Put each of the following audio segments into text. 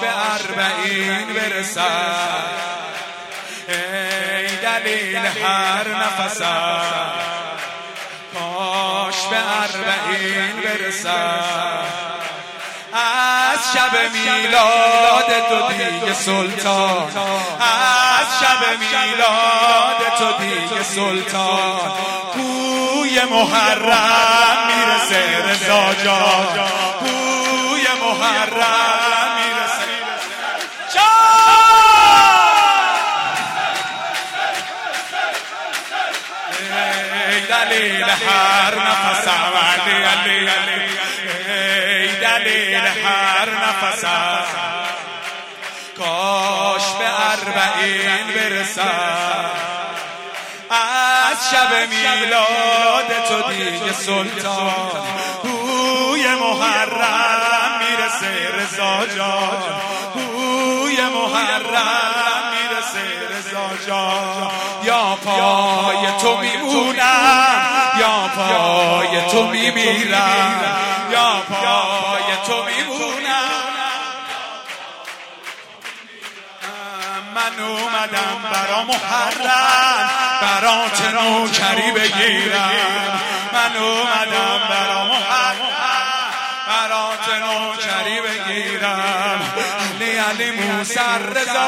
به 40 برسد، ای دلیل هر نفسم، کاش به 40 برسد. از شب میلاد تو دیگه سلطان، از شب میلاد تو دیگه سلطان، بوی محرم میرسه رضا جان، بوی محرم میرسه ای دلیل هر نفسم، علی علی علی، ای دلیل هر نفسم، کاش به 40 برسم. از شب میلاد تو دیگه سلطان، بوی محرم میرسه رضا جان، بوی محرم میرسه رضا جان. یا پای تو میمونم، یا پای تو میمیرم، یا پای تو میمونم. من اومدم برا محرم برات نوکری بگیرم، من اومدم برا محرم برات نوکری بگیرم. علی علی موسی رضا،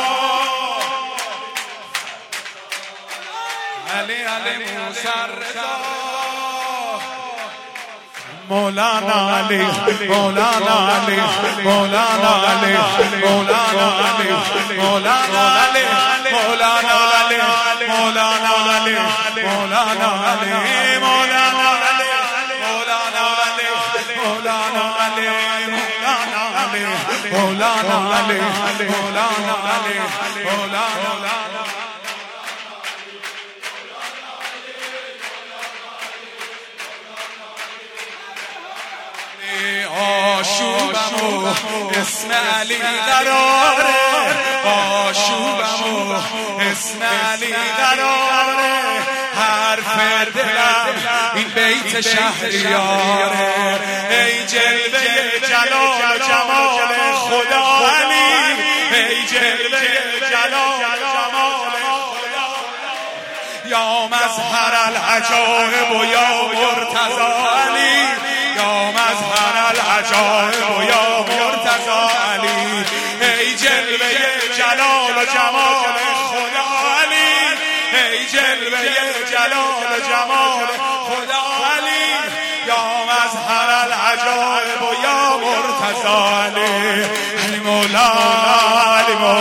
علی علی موسی رضا، مولانا علی، مولانا علی، مولانا علی، مولانا علی، مولانا علی، مولانا علی، مولانا علی، مولانا علی، مولانا علی، مولانا علی، مولانا علی، مولانا علی، مولانا علی، مولانا علی، مولانا آشوبمو اسم علی قراره، آشوبمو اسم علی قراره، حرف دلم این بیت شهریاره. ای جلوه جلال و جمال خدا علی، ای جلوه جلال و جمال خدا، یا مظهر العجائب و یا مرتضی علی، یا مظهر العجائب و یا مرتضی علی. ای جلوه جلال و جمال خدا علی، ای جلوه جلال و جمال خدا علی، یا مظهر العجائب و یا مرتضی علی. علی مولانا، علی مولانا.